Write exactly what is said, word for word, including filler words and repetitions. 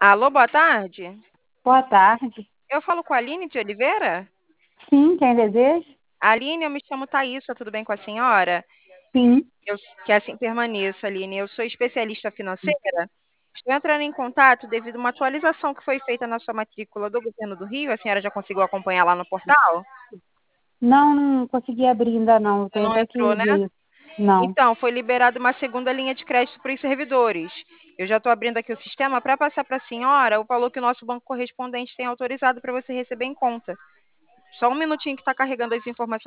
Alô, boa tarde. Boa tarde. Eu falo com a Aline de Oliveira? Sim, quem deseja? Aline, eu me chamo Thaísa, tudo bem com a senhora? Sim. Eu, que assim permaneça, Aline. Eu sou especialista financeira. Estou entrando em contato devido a uma atualização que foi feita na sua matrícula do Governo do Rio. A senhora já conseguiu acompanhar lá no portal? Não, não consegui abrir ainda não. Eu Você tenho não até entrou, que né? ver. Não. Então, foi liberada uma segunda linha de crédito para os servidores. Eu já estou abrindo aqui o sistema para passar para a senhora o valor que o nosso banco correspondente tem autorizado para você receber em conta. Só um minutinho que está carregando as informações.